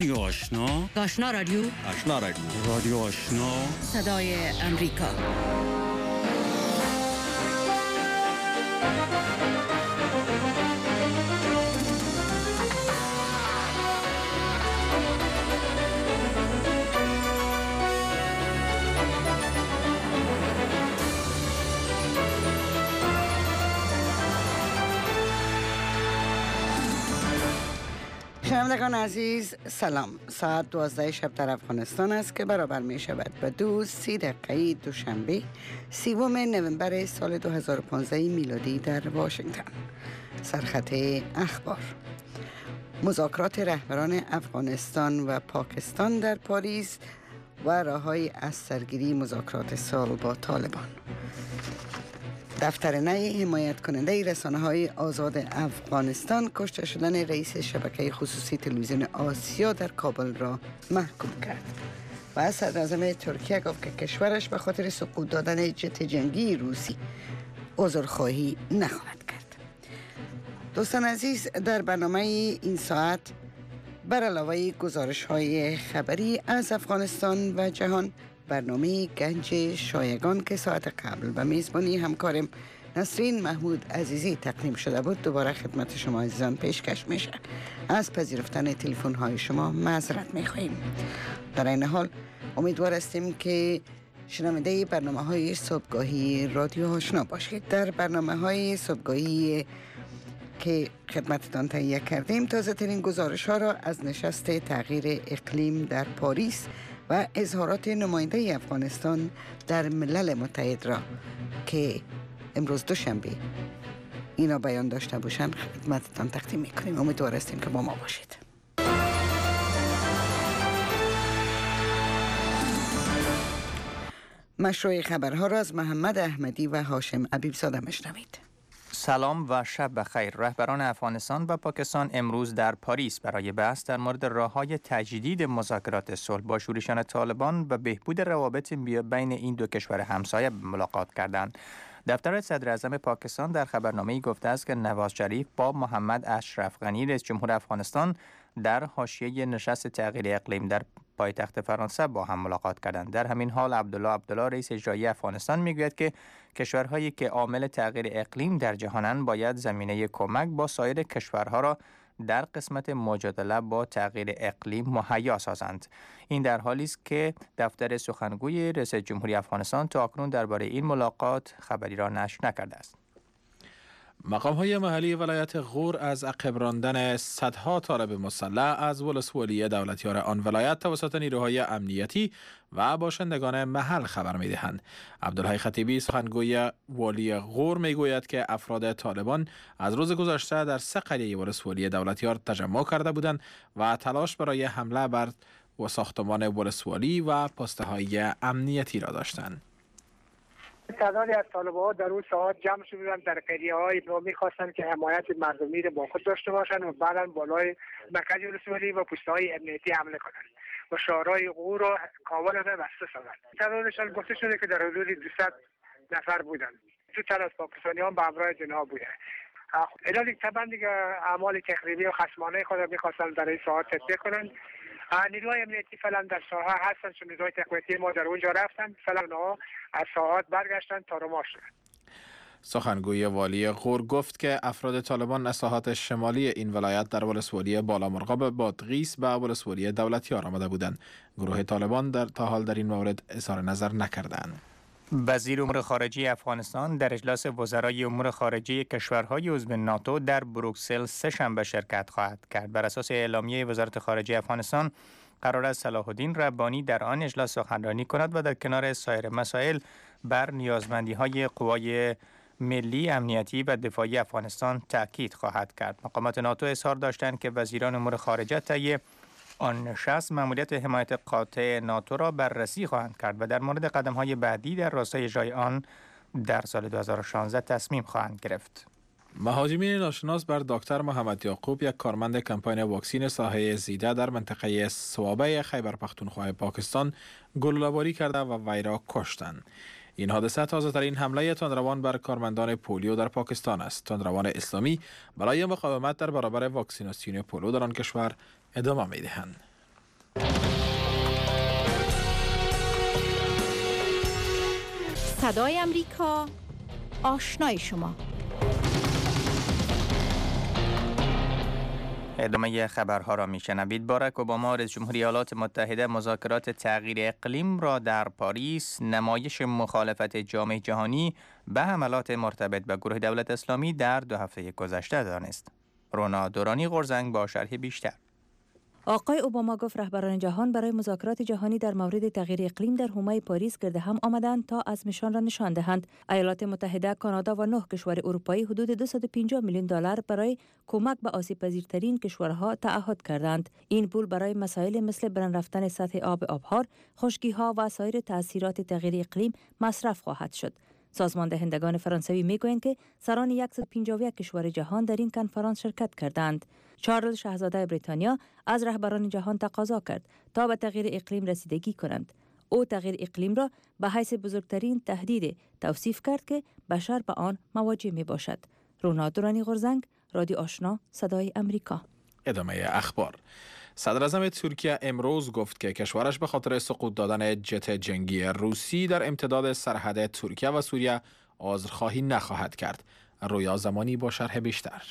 آشنا رادیو رادیو آشنا صدای امریکا. شنوندگان عزیز سلام. ساعت 12 شب در افغانستان است که برابر می شود به 2:30 دوشنبه 30 نوامبر سال 2015 میلادی در واشنگتن. سرخط اخبار: مذاکرات رهبران افغانستان و پاکستان در پاریس و راه‌های از سرگیری مذاکرات صلح با طالبان. دفتر نی حمایت کننده رسانه‌های آزاد افغانستان کشته شدن رئیس شبکه خصوصی تلویزیون آسیا در کابل را محکوم کرد. و صدراعظم ترکیه گفت که کشورش به خاطر سقوط دادن جت جنگی روسی عذرخواهی نخواهد کرد. دوستان عزیز، در برنامه این ساعت بر علاوه گزارش‌های خبری از افغانستان و جهان، برنامه گنج شایگان که ساعت قبل به میزبانی همکارم نسرین محمود عزیزی تقدیم شده بود دوباره خدمت شما عزیزان پیشکش میشه. از پذیرفتن تلفن های شما معذرت میخواهیم. در این حال امیدوار هستیم که شنونده برنامه های صبحگاهی رادیو آشنا باشید. در برنامه های صبحگاهی که خدمتتان تهیه کردیم تازه ترین گزارش ها را از نشست تغییر اقلیم در پاریس و اظهارات نماینده افغانستان در ملل متحد را که امروز دوشنبه اینا بیان داشته باشند خدمتتان تقدیم میکنیم. امیدوار هستیم که با ما باشید. مشروع خبرها را از محمد احمدی و هاشم عبیبزاده میشنوید. سلام و شب بخیر. رهبران افغانستان و پاکستان امروز در پاریس برای بحث در مورد راه‌های تجدید مذاکرات صلح با شورشان طالبان و بهبود روابط بین این دو کشور همسایه ملاقات کردند. دفتر صدراعظم پاکستان در خبرنامه‌ای گفته است که نواز شریف با محمد اشرف غنی رئیس جمهور افغانستان در حاشیه نشست تغییر اقلیم در پایتخت فرانسه با هم ملاقات کردند. در همین حال عبدالله رئیس اجرایی افغانستان میگوید که کشورهایی که عامل تغییر اقلیم در جهانند باید زمینه کمک با سایر کشورها را در قسمت مجادله با تغییر اقلیم مهیا سازند. این در حالی است که دفتر سخنگوی رئیس جمهوری افغانستان تا اکنون درباره این ملاقات خبری را نشر نکرده است. مقام‌های محلی ولایت غور از عقب راندن صدها طالب مسلح از ولسوالی دولتیار آن ولایت توسط نیروهای امنیتی و باشندگان محل خبر می‌دهند. عبدالحی خطیبی سخنگوی والی غور می‌گوید که افراد طالبان از روز گذشته در 3 قریه ولسوالی دولتیار تجمع کرده بودند و تلاش برای حمله بر ساختمان ولسوالی و پست‌های امنیتی را داشتند. تعدادی از طالبان در اون ساعت جمع شدن در قریه‌های و می‌خواستند که حمایت مردمی را با خود داشته باشند و بعداً بالای مرکز ولسوالی و پست‌های امنیتی حمله کنند و شهرهای غور را کاملا بسته سازند. تعدادشان گفته شده که در حدود 200 نفر بودند. دو تن از پاکستانیان به همراه جناب بودند. اینا طبعا دیگه اعمال تخریبی و خصمانه خود را می‌خواستند در این ساعت تطبیق کنند. نیروهای امنیتی فعلا در ساحه هستند، چون نیروهای تقویتی ما در اونجا رفتند، فعلا اونها از ساحات برگشتند تا رما شدند. سخنگوی والی غور گفت که افراد طالبان از ساحات شمالی این ولایت در ولسوالی بالامرغاب بادغیس به ولسوالی دولتیار آمده بودند. گروه طالبان تا حال در این مورد اظهار نظر نکردند. وزیر امور خارجه افغانستان در اجلاس وزرای امور خارجه کشورهای عضو ناتو در بروکسل سه‌شنبه شرکت خواهد کرد. بر اساس اعلامیه وزارت خارجه افغانستان قرار است صلاح الدین ربانی در آن اجلاس سخنرانی کند و در کنار سایر مسائل بر نیازمندی‌های قوای ملی امنیتی و دفاعی افغانستان تاکید خواهد کرد. مقامات ناتو اظهار داشتند که وزیران امور خارجه طی آن نشست مأموریت حمایت قاطع ناتو را بررسی خواهند کرد و در مورد قدم‌های بعدی در راستای اجرای آن در سال 2016 تصمیم خواهند گرفت. مهاجمین ناشناس بر دکتر محمد یعقوب، یک کارمند کمپاین واکسین ساحه زیده در منطقه صوابه خیبر پختونخوا پاکستان، گلوله‌باری کرده و وی را کشتند. این حادثه تازه ترین حمله تندروان بر کارمندان پولیو در پاکستان است. تندروان اسلامی برای مقاومت در برابر واکسیناسیون پولیو در آن کشور ادامه می‌دهند. صدای امریکا، آشنای شما. ادامه خبرها را میشنوید. باراک اوباما رئیس جمهوری ایالات متحده مذاکرات تغییر اقلیم را در پاریس نمایش مخالفت جامعه جهانی به حملات مرتبط به گروه دولت اسلامی در 2 هفته گذشته دانست. رونا دورانی غرزنگ با شرح بیشتر. آقای اوباما گفت رهبران جهان برای مذاکرات جهانی در مورد تغییر اقلیم در حومه پاریس گرد هم آمدند تا عزمشان را نشان دهند. ایالات متحده، کانادا و 9 کشور اروپایی حدود 250 میلیون دلار برای کمک به آسیب‌پذیرترین کشورها تعهد کردند. این پول برای مسائل مثل برن رفتن سطح آب‌ها، خشکی‌ها و سایر تأثیرات تغییر اقلیم مصرف خواهد شد. سازمان دهندگان فرانسوی میگویند که سران 151 کشور جهان در این کنفرانس شرکت کردند. چارلز شاهزاده بریتانیا از رهبران جهان تقاضا کرد تا به تغییر اقلیم رسیدگی کنند. او تغییر اقلیم را به حیث بزرگترین تهدید توصیف کرد که بشر به آن مواجه می باشد. رونا دورانی غرزنگ، رادیو آشنا، صدای امریکا. ادامه اخبار. صدراعظم ترکیه امروز گفت که کشورش به خاطر سقوط دادن جت جنگی روسی در امتداد سرحد ترکیه و سوریه عذرخواهی نخواهد کرد. رویا زمانی با شرح بیشتر.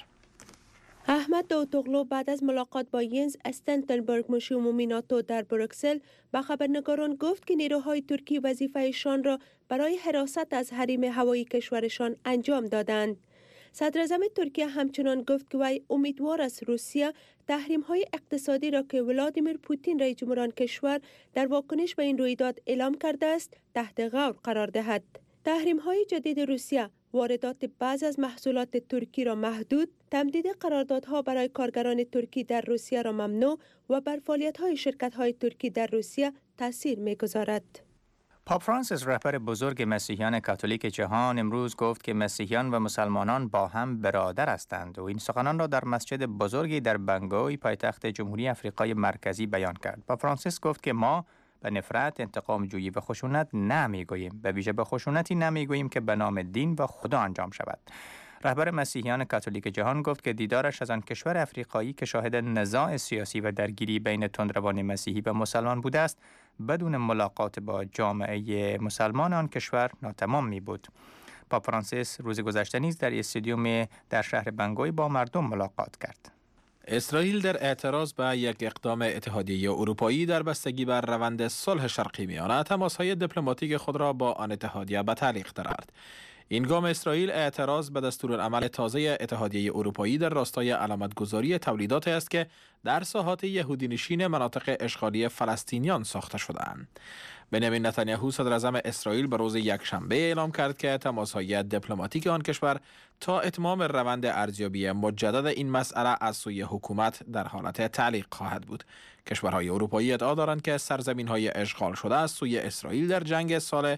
احمد داوطلو بعد از ملاقات با ینز استولتنبرگ مشیر عمومی ناتو در بروکسل به خبرنگاران گفت که نیروهای ترکی وظیفه‌شان را برای حراست از حریم هوایی کشورشان انجام دادند. صدراعظم ترکیه همچنان گفت که وی امیدوار است روسیه تحریم‌های اقتصادی را که ولادیمیر پوتین رئیس جمهور آن کشور در واکنش به این رویداد اعلام کرده است تحت غور قرار دهد. تحریم‌های جدید روسیه واردات بعضی از محصولات ترکی را محدود، تمدید قراردادها برای کارگران ترکی در روسیه را ممنوع و بر فعالیت‌های شرکت‌های ترکی در روسیه تاثیر می‌گذارد. پاپ فرانسیس، رهبر بزرگ مسیحیان کاتولیک جهان، امروز گفت که مسیحیان و مسلمانان با هم برادر هستند و این سخنان را در مسجد بزرگی در بنگوی پایتخت جمهوری آفریقای مرکزی بیان کرد. پاپ فرانسیس گفت که ما به نفرت، انتقام جویی و خشونت نمیگوییم، به ویژه به خشونتی نمیگوییم که به نام دین و خدا انجام شود. رهبر مسیحیان کاتولیک جهان گفت که دیدارش از آن کشور افریقایی که شاهد نزاع سیاسی و درگیری بین تندروان مسیحی و مسلمان بوده است، بدون ملاقات با جامعه مسلمان آن کشور ناتمام می بود. پاپ فرانسیس روز گذشته نیز در استادیوم در شهر بنگوی با مردم ملاقات کرد. اسرائیل در اعتراض به یک اقدام اتحادیه اروپایی در بستگی بر روند صلح شرقی میانه تماس‌های دیپلماتیک خود را با آن اتحادیه به تعلیق درآورد. این گام اسرائیل اعتراض به دستورالعمل تازه اتحادیه اروپایی در راستای علامتگذاری تولیدات است که در ساحات یهودی‌نشین مناطق اشغالی فلسطینیان ساخته شده‌اند. بنیامین نتانیاهو صدراعظم اسرائیل به روز یکشنبه اعلام کرد که تماس‌های دیپلماتیک آن کشور تا اتمام روند ارزیابی مجدد این مسئله از سوی حکومت در حالت تعلیق خواهد بود. کشورهای اروپایی ادعا دارند که سرزمین‌های اشغال شده از سوی اسرائیل در جنگ سال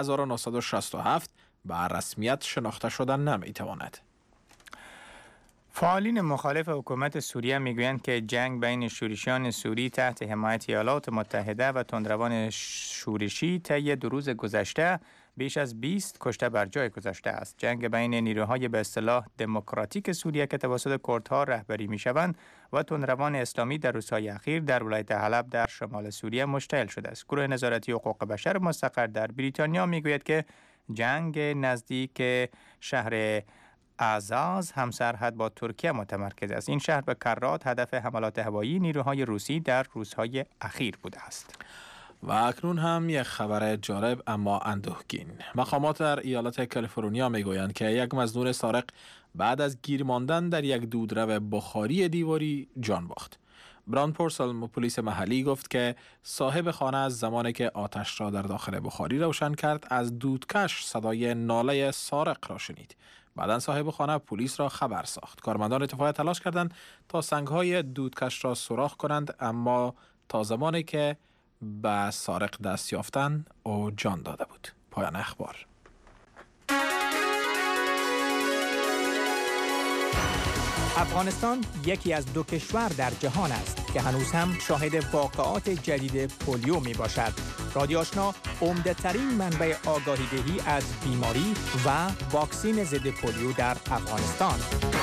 1967 به رسمیت شناخته شدن نمی‌تواند. فعالین مخالف حکومت سوریه میگویند که جنگ بین شورشیان سوری تحت حمایت ایالات متحده و تندروان شورشی طی 2 روز گذشته بیش از 20 کشته بر جای گذاشته است. جنگ بین نیروهای به اصطلاح دموکراتیک سوریه که توسط کردها رهبری میشوند و تندروان اسلامی در روزهای اخیر در ولایت حلب در شمال سوریه مشتعل شده است. گروه نظارتی حقوق بشر مستقر در بریتانیا میگوید که جنگ نزدیک شهر اعزاز همسرحد با ترکیه متمرکز است. این شهر به کرات هدف حملات هوایی نیروهای روسی در روزهای اخیر بوده است. و اکنون هم یک خبر جالب اما اندوهگین. مقامات در ایالت کالیفرنیا میگویند که یک مزدور سارق بعد از گیر ماندن در یک دودرو بخاری دیواری جان باخت. بران پورسل، پلیس محلی، گفت که صاحب خانه از زمانی که آتش را در داخل بخاری روشن کرد از دودکش صدای ناله سارق را شنید. بعداً صاحب خانه پلیس را خبر ساخت. کارمندان اتفاقی تلاش کردند تا سنگ‌های دودکش را سوراخ کنند، اما تا زمانی که به سارق دست یافتند او جان داده بود. پایان اخبار. افغانستان یکی از 2 کشور در جهان است که هنوز هم شاهد واقعات جدید پولیو می باشد. رادیو آشنا عمده ترین منبع آگاهی دهی از بیماری و واکسین ضد پولیو در افغانستان.